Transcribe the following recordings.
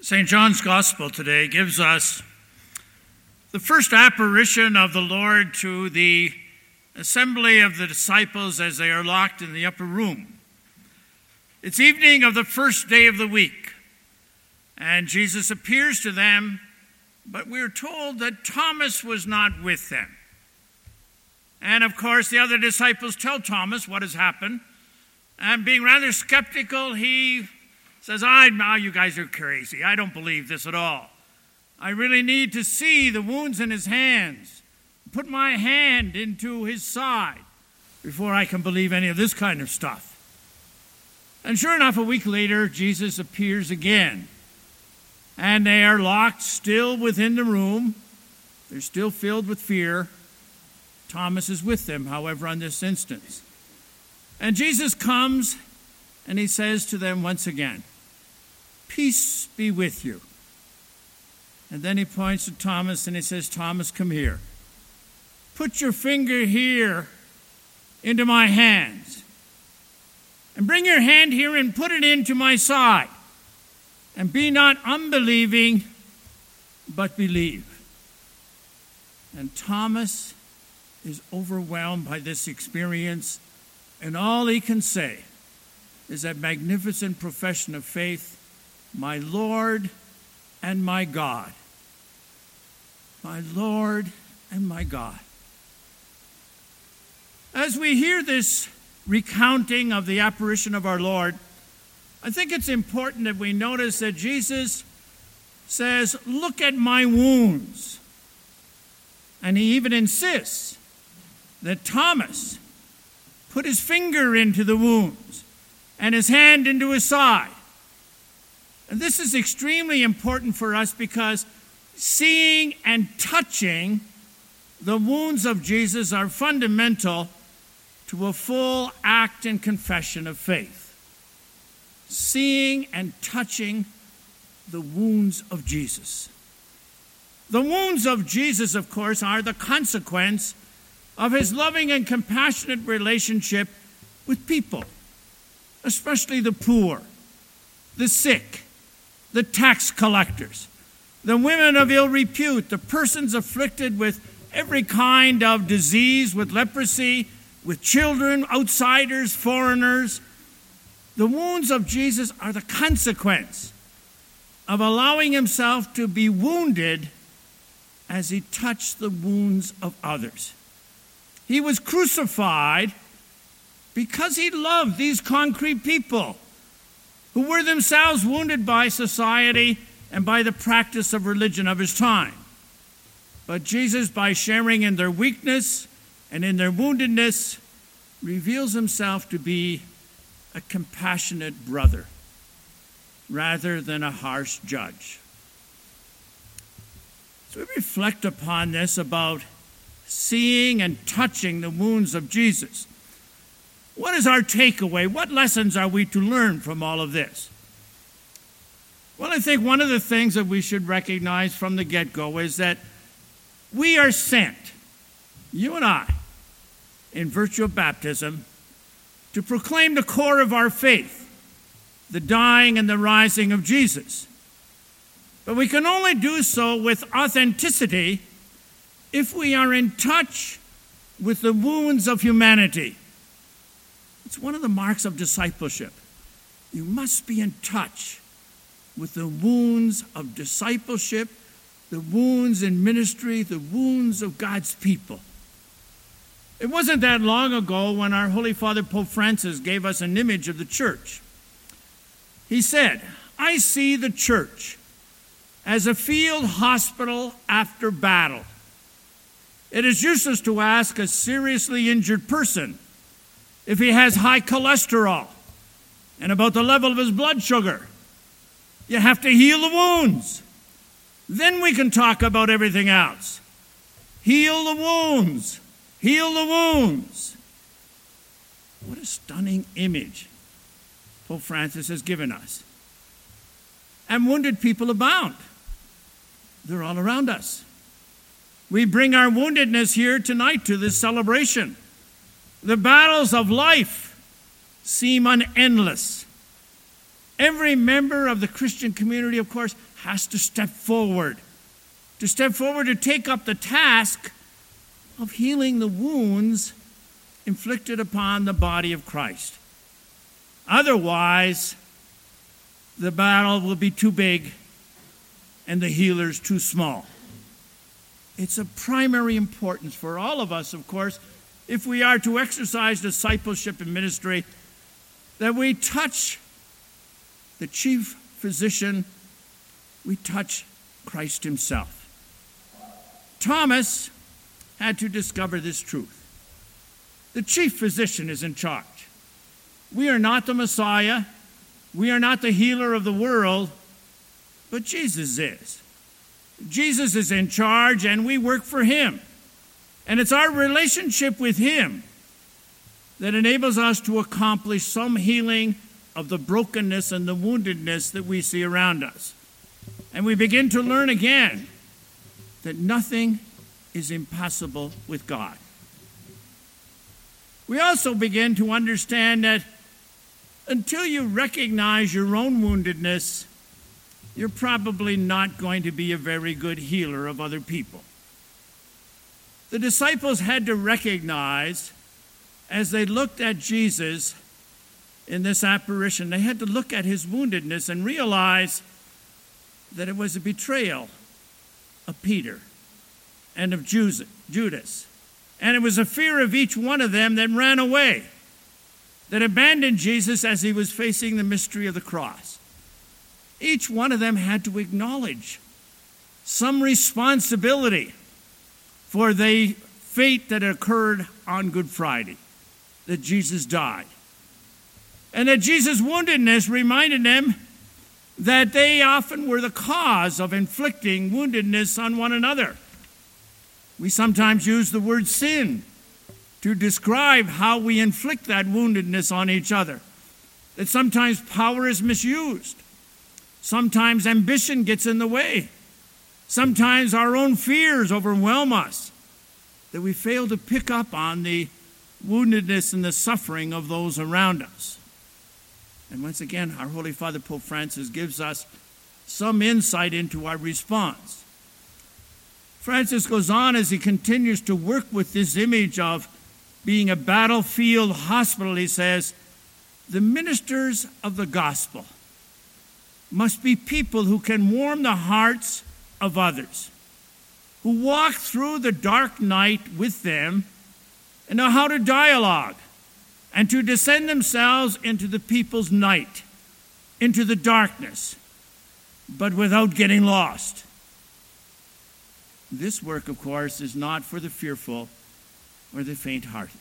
St. John's Gospel today gives us the first apparition of the Lord to the assembly of the disciples as they are locked in the upper room. It's evening of the first day of the week, and Jesus appears to them, but we're told that Thomas was not with them. And of course, the other disciples tell Thomas what has happened, and being rather skeptical, he says, now you guys are crazy. I don't believe this at all. I really need to see the wounds in his hands, put my hand into his side before I can believe any of this kind of stuff. And sure enough, a week later, Jesus appears again. And they are locked still within the room. They're still filled with fear. Thomas is with them, however, on this instance. And Jesus comes and he says to them once again, "Peace be with you." And then he points to Thomas and he says, "Thomas, come here. Put your finger here into my hands. And bring your hand here and put it into my side. And be not unbelieving, but believe." And Thomas is overwhelmed by this experience, and all he can say is that magnificent profession of faith, "My Lord and my God." My Lord and my God. As we hear this recounting of the apparition of our Lord, I think it's important that we notice that Jesus says, "Look at my wounds." And he even insists that Thomas put his finger into the wounds and his hand into his side. And this is extremely important for us because seeing and touching the wounds of Jesus are fundamental to a full act and confession of faith. Seeing and touching the wounds of Jesus. The wounds of Jesus, of course, are the consequence of his loving and compassionate relationship with people, especially the poor, the sick, the tax collectors, the women of ill repute, the persons afflicted with every kind of disease, with leprosy, with children, outsiders, foreigners. The wounds of Jesus are the consequence of allowing himself to be wounded as he touched the wounds of others. He was crucified because he loved these concrete people who were themselves wounded by society and by the practice of religion of his time. But Jesus, by sharing in their weakness and in their woundedness, reveals himself to be a compassionate brother rather than a harsh judge. So we reflect upon this about seeing and touching the wounds of Jesus. What is our takeaway? What lessons are we to learn from all of this? Well, I think one of the things that we should recognize from the get-go is that we are sent, you and I, in virtue of baptism, to proclaim the core of our faith, the dying and the rising of Jesus. But we can only do so with authenticity if we are in touch with the wounds of humanity. It's one of the marks of discipleship. You must be in touch with the wounds of discipleship, the wounds in ministry, the wounds of God's people. It wasn't that long ago when our Holy Father Pope Francis gave us an image of the church. He said, "I see the church as a field hospital after battle. It is useless to ask a seriously injured person if he has high cholesterol and about the level of his blood sugar. You have to heal the wounds. Then we can talk about everything else. Heal the wounds. Heal the wounds." What a stunning image Pope Francis has given us. And wounded people abound. They're all around us. We bring our woundedness here tonight to this celebration. The battles of life seem unendless. Every member of the Christian community, of course, has to step forward to take up the task of healing the wounds inflicted upon the body of Christ. Otherwise, the battle will be too big and the healers too small. It's of primary importance for all of us, of course, if we are to exercise discipleship and ministry, that we touch the chief physician, we touch Christ himself. Thomas had to discover this truth. The chief physician is in charge. We are not the Messiah. We are not the healer of the world, but Jesus is. Jesus is in charge, and we work for him. And it's our relationship with him that enables us to accomplish some healing of the brokenness and the woundedness that we see around us. And we begin to learn again that nothing is impossible with God. We also begin to understand that until you recognize your own woundedness, you're probably not going to be a very good healer of other people. The disciples had to recognize, as they looked at Jesus in this apparition, they had to look at his woundedness and realize that it was a betrayal of Peter and of Judas. And it was a fear of each one of them that ran away, that abandoned Jesus as he was facing the mystery of the cross. Each one of them had to acknowledge some responsibility for the fate that occurred on Good Friday, that Jesus died. And that Jesus' woundedness reminded them that they often were the cause of inflicting woundedness on one another. We sometimes use the word sin to describe how we inflict that woundedness on each other. That sometimes power is misused. Sometimes ambition gets in the way. Sometimes our own fears overwhelm us, that we fail to pick up on the woundedness and the suffering of those around us. And once again, our Holy Father Pope Francis gives us some insight into our response. Francis goes on as he continues to work with this image of being a battlefield hospital. He says, the ministers of the gospel must be people who can warm the hearts of others, who walk through the dark night with them and know how to dialogue and to descend themselves into the people's night, into the darkness, but without getting lost. This work, of course, is not for the fearful or the faint-hearted.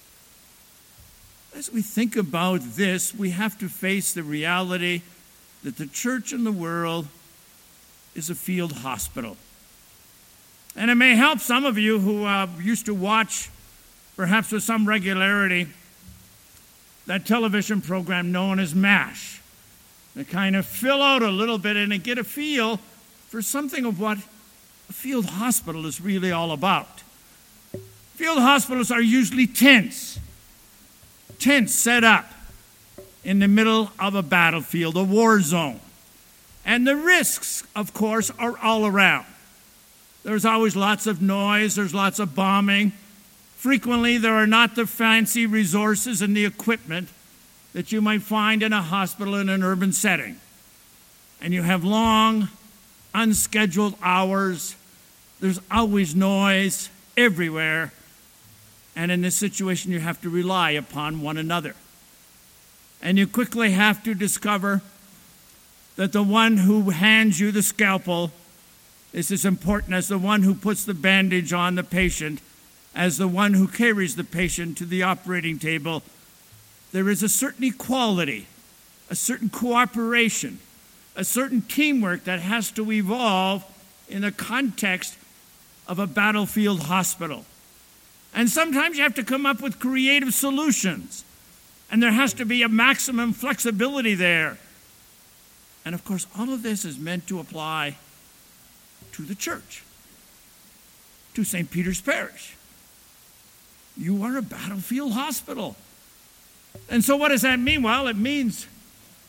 As we think about this, we have to face the reality that the church in the world is a field hospital. And it may help some of you who used to watch, perhaps with some regularity, that television program known as MASH. They kind of fill out a little bit and get a feel for something of what a field hospital is really all about. Field hospitals are usually tents set up in the middle of a battlefield, a war zone. And the risks, of course, are all around. There's always lots of noise, there's lots of bombing. Frequently, there are not the fancy resources and the equipment that you might find in a hospital in an urban setting. And you have long, unscheduled hours. There's always noise everywhere. And in this situation, you have to rely upon one another. And you quickly have to discover that the one who hands you the scalpel is as important as the one who puts the bandage on the patient, as the one who carries the patient to the operating table. There is a certain equality, a certain cooperation, a certain teamwork that has to evolve in the context of a battlefield hospital. And sometimes you have to come up with creative solutions. And there has to be a maximum flexibility there. And of course, all of this is meant to apply to the church, to St. Peter's Parish. You are a battlefield hospital. And so what does that mean? Well, it means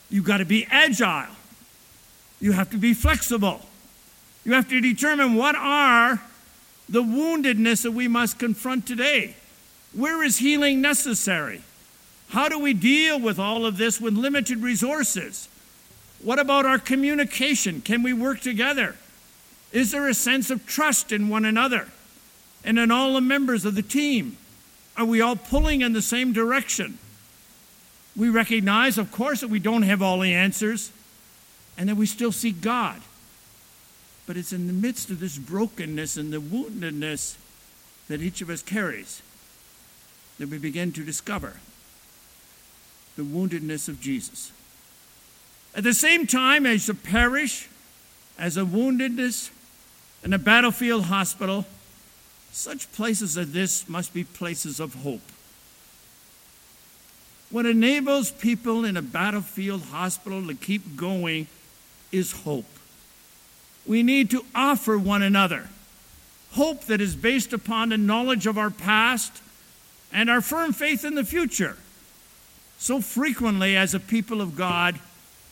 You've got to be agile. You have to be flexible. You have to determine what are the woundedness that we must confront today. Where is healing necessary? How do we deal with all of this with limited resources? What about our communication? Can we work together? Is there a sense of trust in one another and in all the members of the team? Are we all pulling in the same direction? We recognize, of course, that we don't have all the answers and that we still seek God. But it's in the midst of this brokenness and the woundedness that each of us carries that we begin to discover the woundedness of Jesus. At the same time, as a parish, as a woundedness in a battlefield hospital, such places as this must be places of hope. What enables people in a battlefield hospital to keep going is hope. We need to offer one another hope that is based upon the knowledge of our past and our firm faith in the future. So frequently, as a people of God,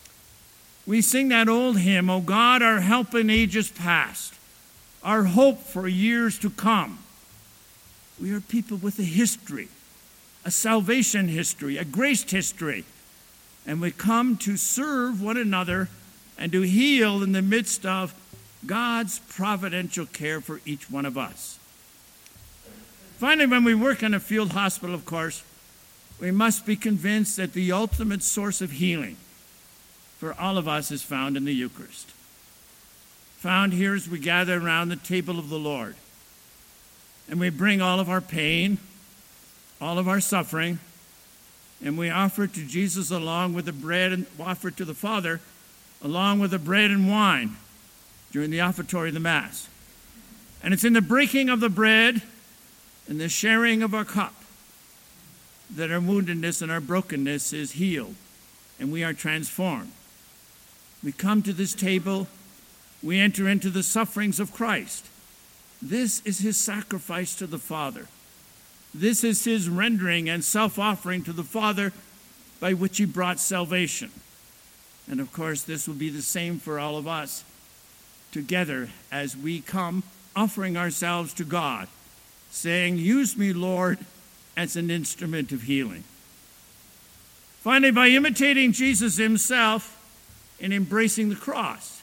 we sing that old hymn, "O God, our help in ages past, our hope for years to come." We are people with a history, a salvation history, a grace history, and we come to serve one another and to heal in the midst of God's providential care for each one of us. Finally, when we work in a field hospital, of course, we must be convinced that the ultimate source of healing for all of us is found in the Eucharist. Found here as we gather around the table of the Lord. And we bring all of our pain, all of our suffering, and we offer it to Jesus along with the bread, and offer it to the Father along with the bread and wine during the offertory of the Mass. And it's in the breaking of the bread and the sharing of our cup that our woundedness and our brokenness is healed and we are transformed. We come to this table, we enter into the sufferings of Christ. This is his sacrifice to the Father. This is his rendering and self-offering to the Father by which he brought salvation. And of course, this will be the same for all of us together as we come offering ourselves to God, saying, "Use me, Lord, as an instrument of healing." Finally, by imitating Jesus himself in embracing the cross,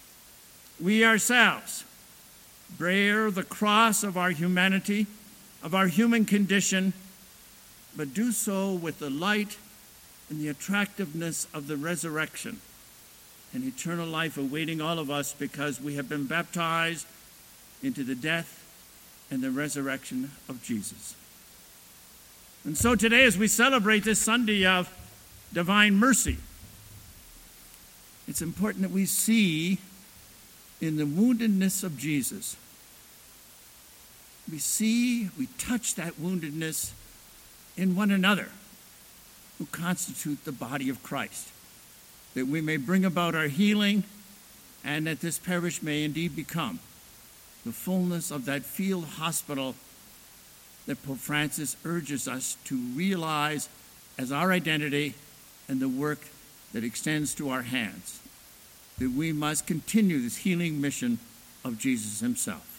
we ourselves bear the cross of our humanity, of our human condition, but do so with the light and the attractiveness of the resurrection and eternal life awaiting all of us because we have been baptized into the death and the resurrection of Jesus. And so today, as we celebrate this Sunday of Divine Mercy, it's important that we see in the woundedness of Jesus, we touch that woundedness in one another who constitute the body of Christ, that we may bring about our healing and that this parish may indeed become the fullness of that field hospital that Pope Francis urges us to realize as our identity and the work that extends to our hands, that we must continue this healing mission of Jesus himself.